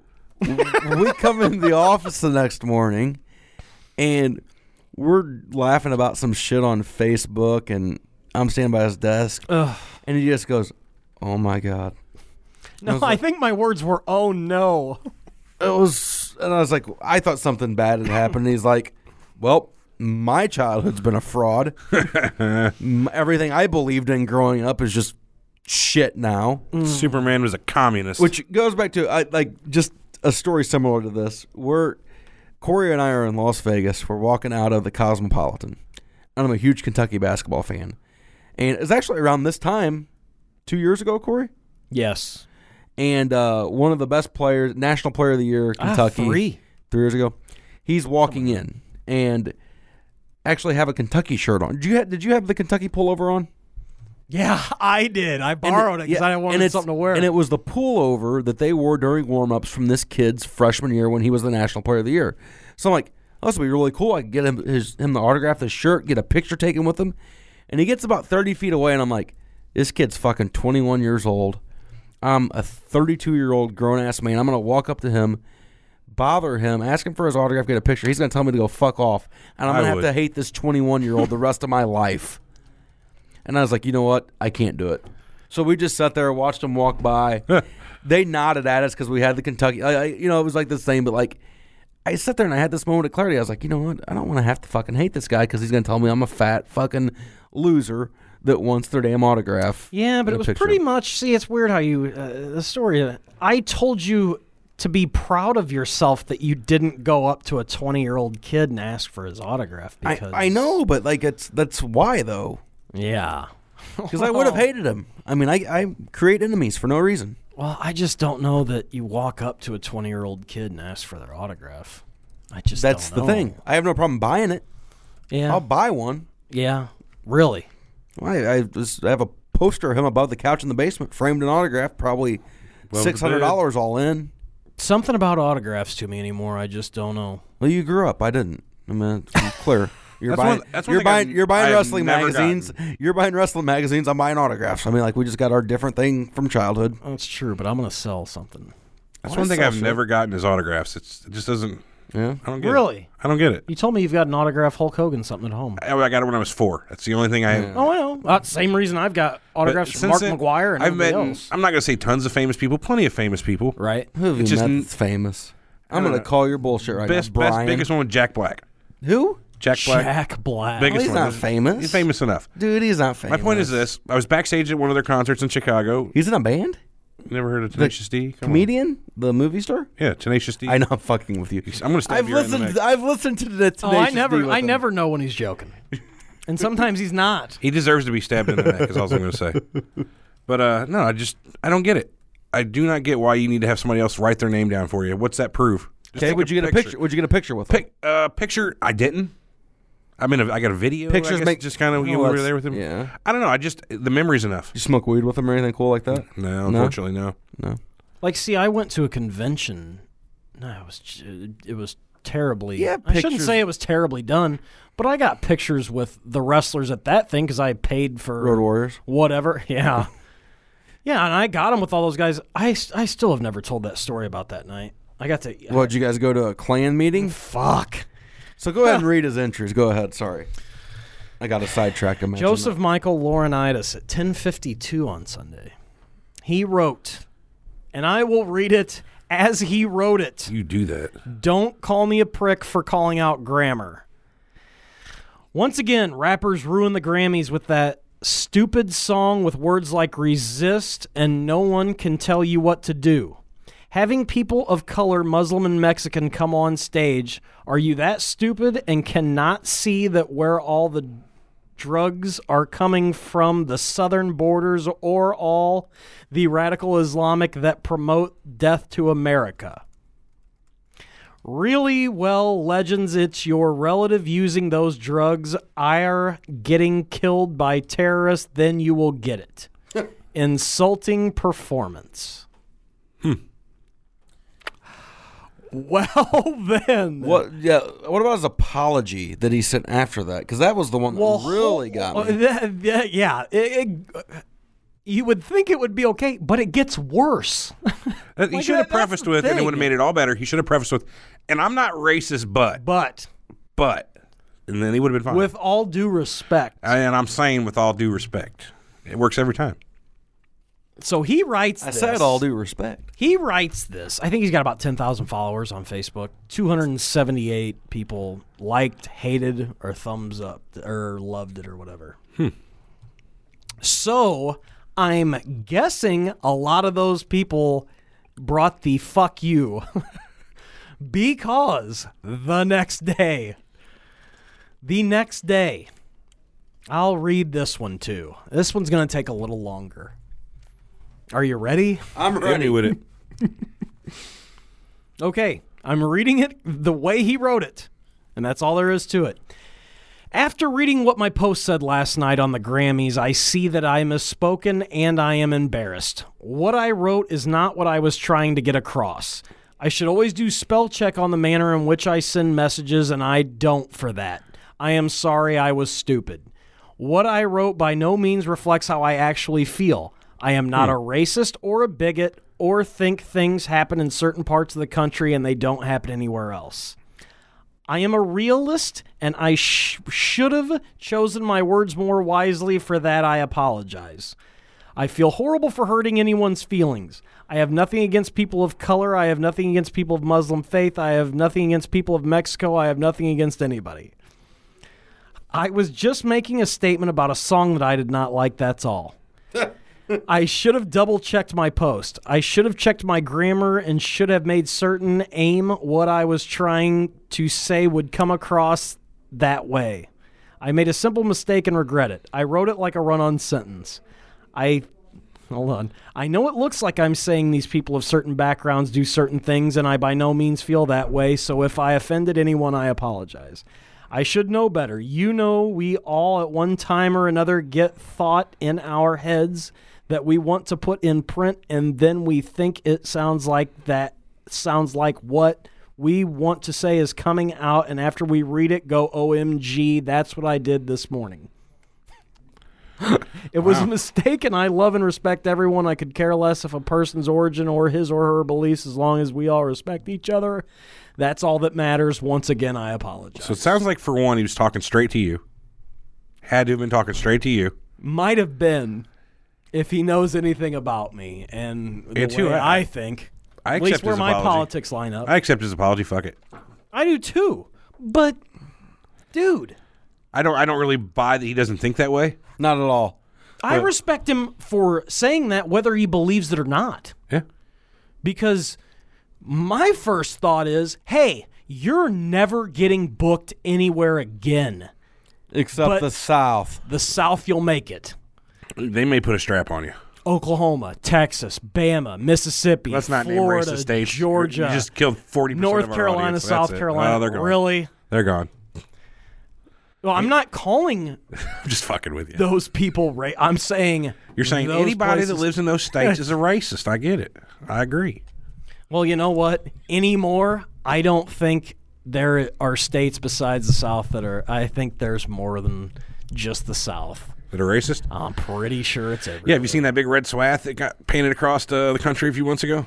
we come in the office the next morning, and we're laughing about some shit on Facebook, and I'm standing by his desk. And he just goes, oh, my God. No, I think my words were, oh, no. And I was like, I thought something bad had happened. And he's like, well, my childhood's been a fraud. Everything I believed in growing up is just shit now. Superman was a communist. Which goes back to just a story similar to this. Corey and I are in Las Vegas. We're walking out of the Cosmopolitan. And I'm a huge Kentucky basketball fan. And it's actually around this time, 2 years ago, Corey? Yes. And one of the best players, National Player of the Year, Kentucky. 3 years ago. He's walking in and actually have a Kentucky shirt on. Did you have the Kentucky pullover on? Yeah, I did. I borrowed it because I wanted something to wear. And it was the pullover that they wore during warm-ups from this kid's freshman year when he was the National Player of the Year. So I'm like, oh, this will be really cool. I can get him the autograph, the shirt, get a picture taken with him. And he gets about 30 feet away, and I'm like, this kid's fucking 21 years old. I'm a 32-year-old grown-ass man. I'm going to walk up to him, bother him, ask him for his autograph, get a picture. He's going to tell me to go fuck off. And I'm going to have to hate this 21-year-old the rest of my life. And I was like, you know what? I can't do it. So we just sat there and watched him walk by. They nodded at us because we had the Kentucky. It was like the same, but like I sat there and I had this moment of clarity. I was like, you know what? I don't want to have to fucking hate this guy because he's going to tell me I'm a fat fucking loser that wants their damn autograph. Yeah, but it was pretty much, see, it's weird how you, the story, I told you to be proud of yourself that you didn't go up to a 20-year-old kid and ask for his autograph. Because I know, but like that's why though. Yeah. Because I would have hated him. I mean, I create enemies for no reason. Well, I just don't know that you walk up to a 20-year-old kid and ask for their autograph. I just That's don't know. the thing. I have no problem buying it. Yeah. I'll buy one. Yeah. Really. I have a poster of him above the couch in the basement, framed and autographed, probably $600 all in. Something about autographs to me anymore. I just don't know. Well, you grew up. I didn't. I mean, it's clear. You're That's one buying. thing You're buying I've wrestling never magazines. gotten. You're buying wrestling magazines. I'm buying autographs. I mean, like we just got our different thing from childhood. That's true, but I'm going to sell something. That's one thing I've never gotten is autographs. It just doesn't. Yeah. I don't get Really? it. I don't get it. You told me you've got an autograph Hulk Hogan something at home. I got it when I was 4. That's the only thing I have. Oh, I know. Same reason I've got autographs from Mark McGuire and I've met. everybody else. I'm not going to say tons of famous people. Plenty of famous people. Right. Who have you It's just met that's famous? I'm don't going to know. call your bullshit right Best, now, Brian. biggest one with Jack Black. Who? Jack Black. Jack Black. Biggest He's one. not famous. He's famous enough. Dude, he's not famous. My point is this: I was backstage at one of their concerts in Chicago. He's in a band? Never heard of Tenacious D? Come on. Comedian? The movie star? Yeah, Tenacious D. I know I'm fucking with you. I'm going to stab you right in the neck. I've listened to the Oh, Tenacious D with I him. never know when he's joking. And sometimes he's not. He deserves to be stabbed in the neck, is all I'm going to say. But no, I don't get it. I do not get why you need to have somebody else write their name down for you. What's that prove? Just Okay, take would you get a picture? Would you get a picture with him? Picture? I didn't. I mean, I got a video. Pictures I guess, make- just kind of Oh, you were that's- there with him. yeah. I don't know. The memory's enough. You smoke weed with him or anything cool like that? No, unfortunately, no. No. Like, see, I went to a convention. No, it was terribly. Yeah, I shouldn't pictures- say it was terribly done, but I got pictures with the wrestlers at that thing because I paid for Road Warriors. whatever. Yeah, yeah, and I got them with all those guys. I still have never told that story about that night. I got to. What, did you guys go to a clan meeting? Fuck. So go ahead and read his entries. Go ahead. Sorry. I got a sidetrack. Joseph Michael Laurinaitis at 10:52 on Sunday. He wrote, and I will read it as he wrote it. You do that. Don't call me a prick for calling out grammar. Once again, rappers ruin the Grammys with that stupid song with words like resist and no one can tell you what to do. Having people of color, Muslim and Mexican, come on stage, are you that stupid and cannot see that where all the drugs are coming from the southern borders or all the radical Islamic that promote death to America? Really? Well, legends, it's your relative using those drugs are getting killed by terrorists, then you will get it. Insulting performance. Well, then. What? Yeah. What about his apology that he sent after that? Because that was the one that really got me. Yeah. You would think it would be okay, but it gets worse. He should have prefaced with, and it would have made it all better. He should have prefaced with, and I'm not racist, but, and then he would have been fine. With all due respect. And I'm saying with all due respect, it works every time. So he writes I this. said all due respect. He writes this. I think he's got about 10,000 followers on Facebook. 278 people liked, hated, or thumbs up, or loved it, or whatever. So I'm guessing a lot of those people brought the fuck you because the next day, I'll read this one too. This one's going to take a little longer. Are you ready? I'm Hit ready me with it. Okay, I'm reading it the way he wrote it, and that's all there is to it. After reading what my post said last night on the Grammys, I see that I misspoken and I am embarrassed. What I wrote is not what I was trying to get across. I should always do spell check on the manner in which I send messages, and I don't for that. I am sorry I was stupid. What I wrote by no means reflects how I actually feel. I am not a racist or a bigot or think things happen in certain parts of the country and they don't happen anywhere else. I am a realist, and I should have chosen my words more wisely. For that, I apologize. I feel horrible for hurting anyone's feelings. I have nothing against people of color. I have nothing against people of Muslim faith. I have nothing against people of Mexico. I have nothing against anybody. I was just making a statement about a song that I did not like, that's all. I should have double-checked my post. I should have checked my grammar and should have made certain what I was trying to say would come across that way. I made a simple mistake and regret it. I wrote it like a run-on sentence. Hold on. I know it looks like I'm saying these people of certain backgrounds do certain things, and I by no means feel that way, so if I offended anyone, I apologize. I should know better. You know, we all at one time or another get thought in our heads that we want to put in print, and then we think it sounds like what we want to say is coming out, and after we read it, go, OMG, that's what I did this morning. It was a mistake, and I love and respect everyone. I could care less if a person's origin or his or her beliefs, as long as we all respect each other. That's all that matters. Once again, I apologize. So it sounds like, for one, he was talking straight to you. Had to have been talking straight to you. Might have been, if he knows anything about me and the way I think. I at accept least where his my apology. politics line up. I accept his apology. Fuck it. I do too. But, dude, I don't really buy that he doesn't think that way. Not at all. I respect him for saying that, whether he believes it or not. Yeah. Because my first thought is, hey, you're never getting booked anywhere again. Except But the South. The South, you'll make it. They may put a strap on you. Oklahoma, Texas, Bama, Mississippi, Let's not name Florida, racist states. Georgia. You just killed 40% North of our Carolina, audience. South That's it. Carolina. Oh, they're gone. Really? They're gone. Well, I'm not calling I'm just fucking with you. those people I'm saying You're saying those anybody places. that lives in those states is a racist. I get it. I agree. Well, you know what? Anymore, I don't think there are states besides the South that are. I think there's more than just the South. That are racist? I'm pretty sure it's everywhere. Yeah, have you seen that big red swath that got painted across the country a few months ago?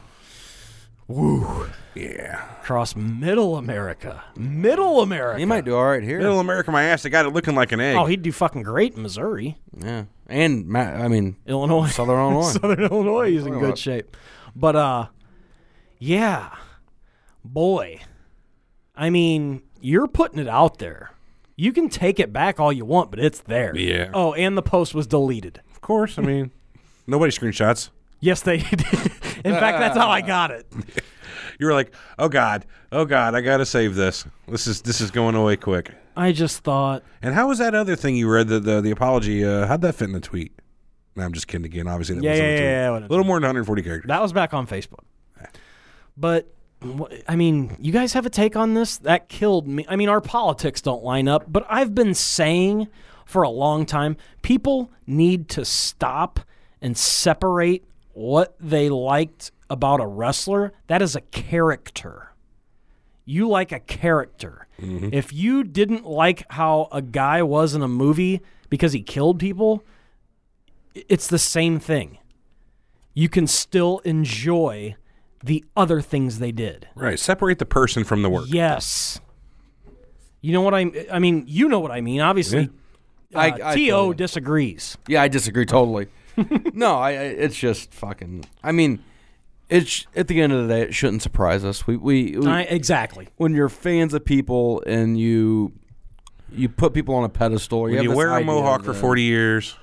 Woo. Yeah. Across Middle America. Middle America. He might do all right here. Middle America, my ass, they got it looking like an egg. Oh, he'd do fucking great in Missouri. Yeah. And, Illinois. Southern Illinois. Southern Illinois, he's in good shape. But, yeah. Boy. I mean, you're putting it out there. You can take it back all you want, but it's there. Yeah. Oh, and the post was deleted. Of course. I mean, nobody screenshots. Yes, they did. In fact, that's how I got it. You were like, oh God, I got to save this. This is going away quick. I just thought. And how was that other thing you read, the apology, how'd that fit in the tweet? No, I'm just kidding again. Obviously, that wasn't a tweet. Yeah. A little more than 140 characters. That was back on Facebook. But, I mean, you guys have a take on this? That killed me. I mean, our politics don't line up, but I've been saying for a long time, people need to stop and separate what they liked about a wrestler. That is a character. You like a character. Mm-hmm. If you didn't like how a guy was in a movie because he killed people, it's the same thing. You can still enjoy the other things they did. Right. Separate the person from the work. Yes. You know what I mean, you know what I mean. Obviously, T.O. disagrees. Yeah, I disagree totally. No, it's just fucking. I mean, it's at the end of the day, it shouldn't surprise us. We exactly. When you're fans of people and you put people on a pedestal. When you wear a mohawk for 40 years.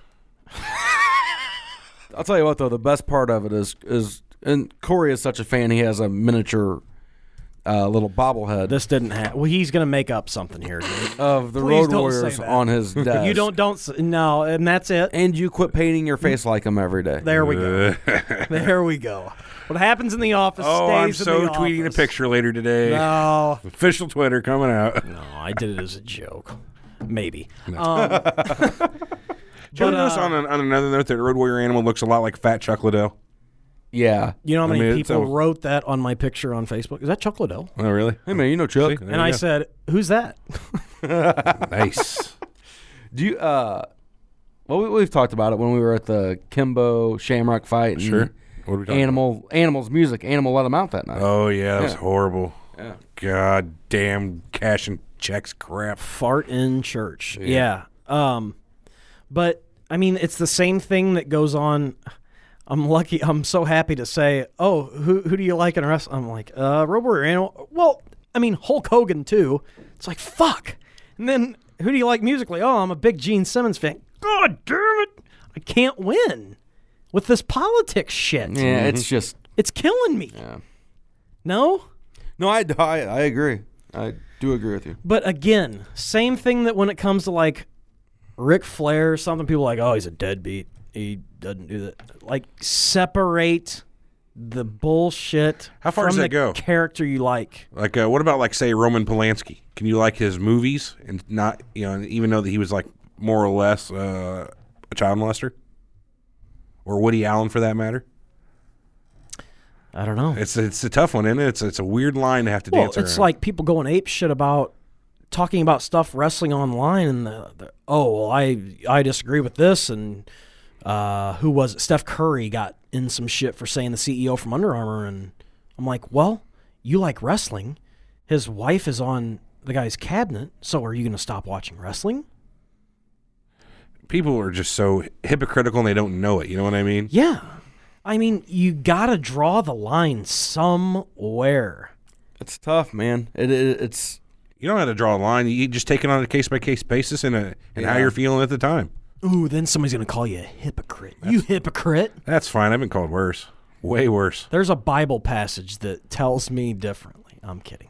I'll tell you what, though, the best part of it is, and Corey is such a fan, he has a miniature little bobblehead. This didn't happen. Well, he's going to make up something here, dude. Of the Please Road don't Warriors say that. on his desk. You don't, no, and that's it. And you quit painting your face like him every day. There we go. There we go. What happens in the office stays in the office. I'm so tweeting a picture later today. No. Official Twitter coming out. No, I did it as a joke. Maybe. No. Did you ever notice on another note that Road Warrior Animal looks a lot like Fat Chuck Liddell? Yeah. You know how many people wrote that on my picture on Facebook? Is that Chuck Liddell? Oh, really? Hey, man, you know Chuck. And I said, who's that? Nice. Do you, well, we've talked about it when we were at the Kimbo Shamrock fight. And sure. What are we talking about? Animals music. Animal let him out that night. Oh, yeah. That was horrible. Yeah. God damn cash and checks crap. Fart in church. Yeah. But, I mean, it's the same thing that goes on. I'm so happy to say, oh, who do you like in wrestling? I'm like, Road Warrior Animal. Well, I mean, Hulk Hogan, too. It's like, fuck. And then, who do you like musically? Oh, I'm a big Gene Simmons fan. God damn it. I can't win. with this politics shit. Yeah, it's just It's killing me. yeah. No? No, I agree. I do agree with you. But again, same thing that when it comes to like Ric Flair or something, people are like, oh, he's a deadbeat. He doesn't do that. Like, separate the bullshit How far from does that the go? character you like. Like, what about, like, say, Roman Polanski? Can you like his movies and not, even though that he was, like, more or less a child molester? Or Woody Allen, for that matter? I don't know. It's a tough one, isn't it? It's a weird line to have to Well, dance around. it's like people going ape shit about talking about stuff wrestling online, and I disagree with this, and who was it? Steph Curry got in some shit for saying the CEO from Under Armour, and I'm like, well, you like wrestling. His wife is on the guy's cabinet, so are you going to stop watching wrestling? People are just so hypocritical and they don't know it. You know what I mean? Yeah. I mean, you got to draw the line somewhere. It's tough, man. It's You don't have to draw a line. You just take it on a case-by-case basis and how you're feeling at the time. Ooh, then somebody's going to call you a hypocrite. You hypocrite. That's fine. I've been called worse. Way worse. There's a Bible passage that tells me differently. I'm kidding.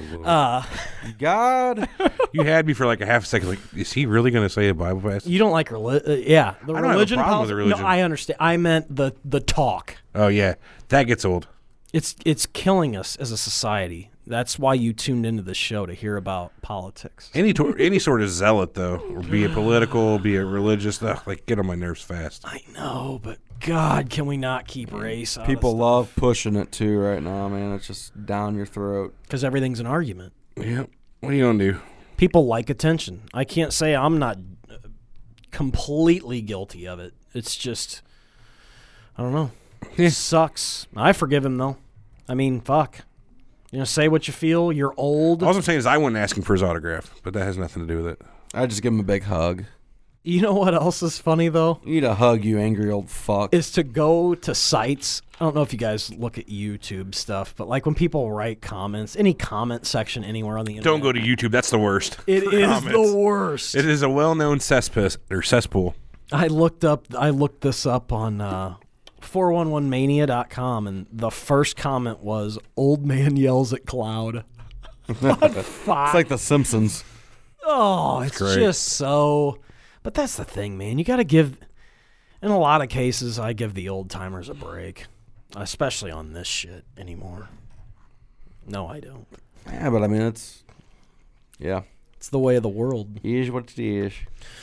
God. You had me for like a half a second. Like, is he really going to say a Bible passage? You don't like religion? Yeah, the I don't have a religion. problem with the religion. No, I understand. I meant the talk. Oh, yeah. That gets old. It's killing us as a society. That's why you tuned into the show, to hear about politics. Any sort of zealot, though, or be it political, be it religious, get on my nerves fast. I know, but God, can we not keep race out People love pushing it too right now, man. It's just down your throat. because everything's an argument. Yeah. What are you going to do? People like attention. I can't say I'm not completely guilty of it. It's just, I don't know. Yeah. Sucks. I forgive him, though. I mean, fuck. Say what you feel. You're old. All I'm saying is I wasn't asking for his autograph, but that has nothing to do with it. I just give him a big hug. You know what else is funny, though? You need a hug, you angry old fuck. Is to go to sites. I don't know if you guys look at YouTube stuff, but like when people write comments, any comment section anywhere on the internet. Don't go to YouTube. That's the worst. It is comments. the worst. It is a well-known cesspool. I looked this up on 411mania.com, and the first comment was, "Old man yells at cloud." What fuck? It's like The Simpsons. Oh, it's great. just so. But that's the thing, man. You got to give. In a lot of cases, I give the old timers a break, especially on this shit anymore. No, I don't. Yeah, but I mean, it's It's the way of the world. is what it is.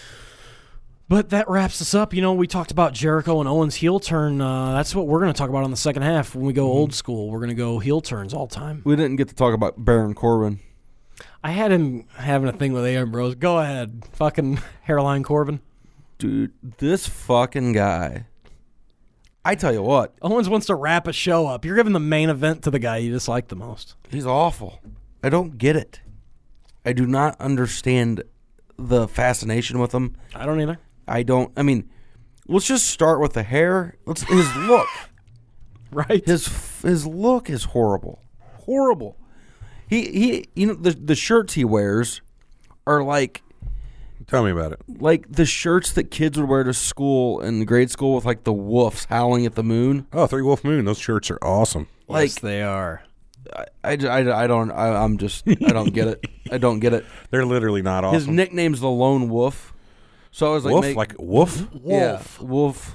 But that wraps us up. We talked about Jericho and Owens' heel turn. That's what we're going to talk about in the second half. When we go old school, we're going to go heel turns all time. We didn't get to talk about Baron Corbin. I had him having a thing with Ambrose. Go ahead. Fucking hairline Corbin. Dude, this fucking guy. I tell you what, Owens wants to wrap a show up. You're giving the main event to the guy you dislike the most. he's awful. I don't get it. I do not understand the fascination with him. I don't either. I mean, let's just start with the hair. His look. Right? His look is horrible. Horrible. He the shirts he wears are like Tell me about it. the shirts that kids would wear to school in grade school with like the wolves howling at the moon. Oh, Three Wolf Moon. Those shirts are awesome. Yes, they are. I don't get it. I don't get it. They're literally not awesome. His nickname's the Lone Wolf. So I was like, Wolf? Like Wolf? yeah, Wolf.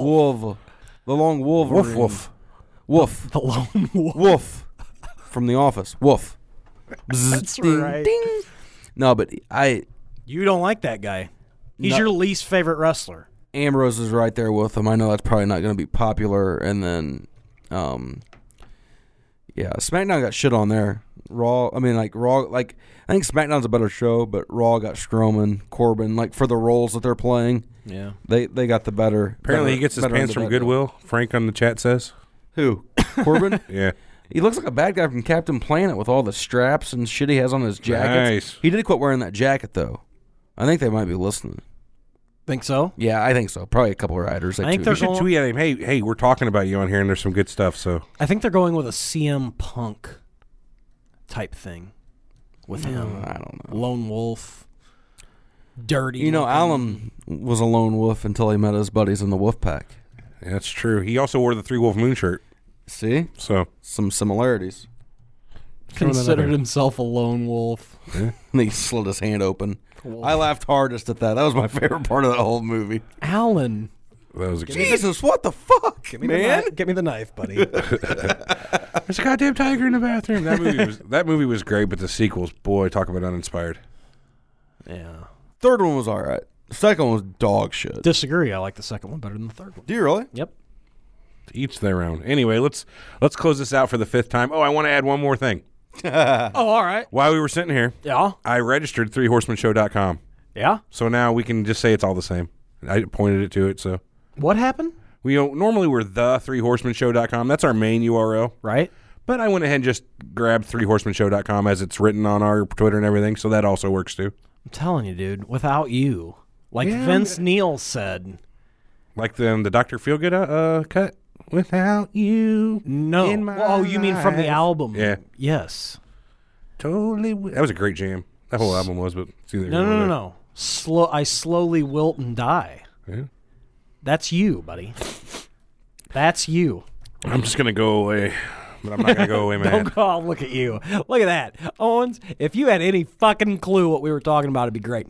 The Lone Wolverine. Wolf. The lone wolf. Wolf. From The Office. Wolf. That's Ding, right. ding. No, but You don't like that guy. He's No. your least favorite wrestler. Ambrose is right there with him. I know that's probably not going to be popular. And then, SmackDown got shit on there. Raw, I think SmackDown's a better show, but Raw got Strowman, Corbin, for the roles that they're playing. Yeah. They got the better. Apparently better- he gets his better pants end of from that Goodwill. Frank on the chat says. deal. Who? Corbin? Yeah. He looks like a bad guy from Captain Planet with all the straps and shit he has on his jackets. Nice. He did quit wearing that jacket, though. I think they might be listening. Think so? Yeah, I think so. Probably a couple of riders. I think too. they're You should going- tweet at him. Hey, we're talking about you on here, and there's some good stuff. So I think they're going with a CM Punk type thing with him. I don't know. Lone wolf. Dirty. You know, looking. Alan was a lone wolf until he met his buddies in the wolf pack. That's true. He also wore the Three Wolf Moon shirt. See? So Some similarities. Considered himself a lone wolf. And he slid his hand open. I laughed hardest at that. That was my favorite part of the whole movie. Alan. that was a Jesus, what the fuck, man? Give me the knife, buddy. There's a goddamn tiger in the bathroom. That movie was great, but the sequels, boy, talk about uninspired. Yeah. Third one was all right. The second one was dog shit. Disagree. I like the second one better than the third one. Do you really? Yep. Each their own. Anyway, let's close this out for the 5th time. Oh, I want to add one more thing. Oh, all right. While we were sitting here, Yeah. I registered 3horsemanshow.com. Yeah. So now we can just say it's all the same. I pointed it to it, so What happened? normally we're the 3horsemanshow.com. That's our main URL. Right. But I went ahead and just grabbed 3horsemanshow.com as it's written on our Twitter and everything, so that also works too. I'm telling you, dude. Without you, like Yeah, Vince Neil said. Like the Dr. Feelgood cut. Without you. No. In my Oh, you mean from the life. album? Yeah. Yes. Totally. That was a great jam. That whole album was, but it's either No. I slowly wilt and die. Yeah. That's you, buddy. That's you. I'm just going to go away. But I'm not going to go away, man. Don't go. Look at you. Look at that. Owens, if you had any fucking clue what we were talking about, it'd be great.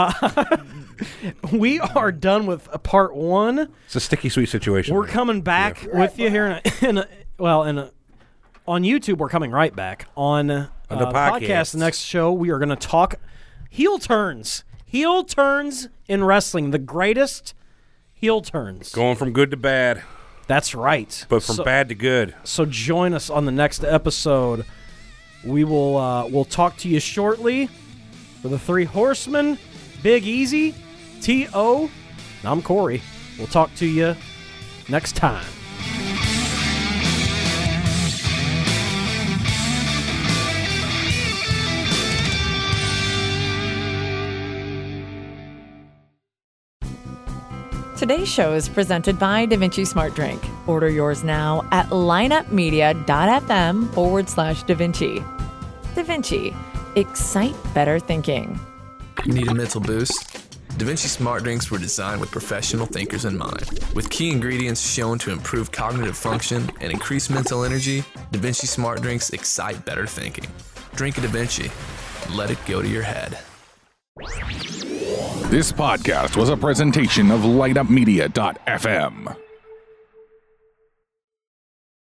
We are done with part 1. It's a sticky sweet situation. We're coming back with you here on YouTube. We're coming right back on the podcast. The next show, we are going to talk heel turns in wrestling, the greatest heel turns. Going from good to bad, That's right. but from bad to good. So join us on the next episode. We will we'll talk to you shortly for the 3 Horsemen, Big Easy, T.O., and I'm Corey. We'll talk to you next time. Today's show is presented by DaVinci Smart Drink. Order yours now at lineupmedia.fm/DaVinci. DaVinci. Excite better thinking. Need a mental boost? DaVinci Smart Drinks were designed with professional thinkers in mind. With key ingredients shown to improve cognitive function and increase mental energy, DaVinci Smart Drinks excite better thinking. Drink a DaVinci. Let it go to your head. This podcast was a presentation of LightUpMedia.fm.